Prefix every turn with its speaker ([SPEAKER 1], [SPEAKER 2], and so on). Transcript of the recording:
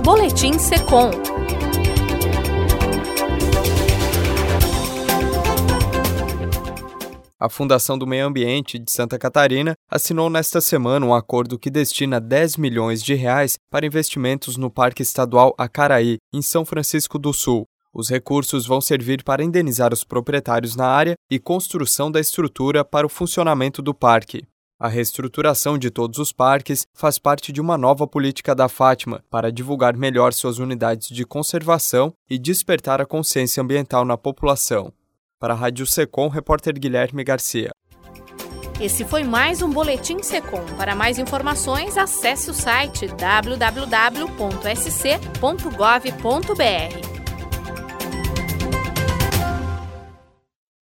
[SPEAKER 1] Boletim Secom.
[SPEAKER 2] A Fundação do Meio Ambiente de Santa Catarina assinou nesta semana um acordo que destina R$10 milhões para investimentos no Parque Estadual Acaraí, em São Francisco do Sul. Os recursos vão servir para indenizar os proprietários na área e construção da estrutura para o funcionamento do parque. A reestruturação de todos os parques faz parte de uma nova política da Fátima para divulgar melhor suas unidades de conservação e despertar a consciência ambiental na população. Para a Rádio Secom, repórter Guilherme Garcia.
[SPEAKER 1] Esse foi mais um Boletim Secom. Para mais informações, acesse o site www.sc.gov.br.